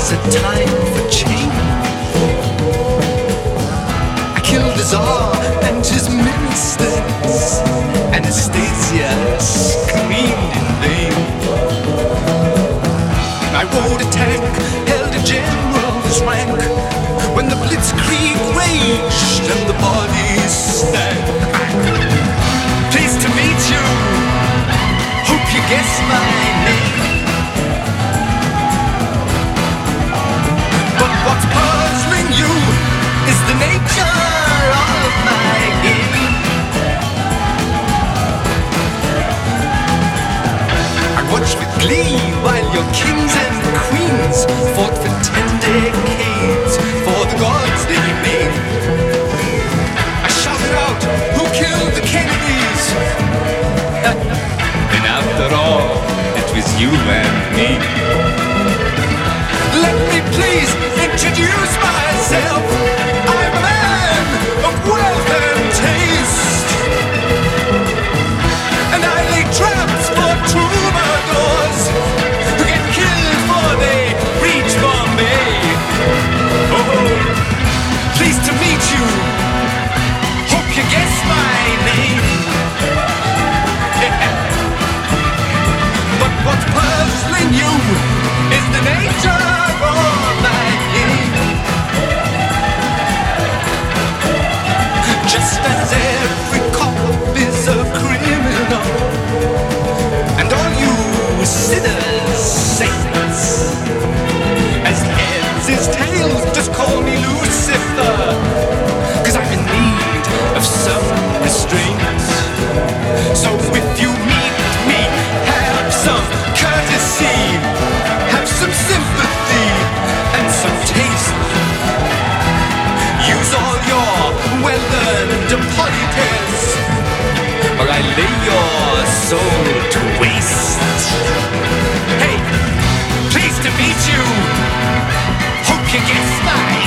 is a time for change. I killed the Tsar and his ministers. Anastasia screamed in vain. I rode a tank, held a general's rank, when the blitzkrieg raged and the bodies stank. Pleased to meet you. Hope you guess my name. But what's puzzling you is the nature of my game. I watched with glee while your kings and queens fought for 10 decades for the gods they made. I shouted out, who killed the Kennedys? And after all, it was you and me. Let me please introduce myself. I'm a man of wealth and taste, and I lay traps for troubadours who get killed for they reach for me. Oh, pleased to meet you. Hope you guess my name. But what's puzzling you is the nature of my game. Just as every cop is a criminal, and all you sinners saints, as heads is tails, just call me Lucifer, 'cause I'm in need of some restraint. So if you meet me, have some courtesy, have some sympathy and some taste. Use all your well-earned politesse, or I lay your soul to waste. Hey, pleased to meet you. Hope you guess my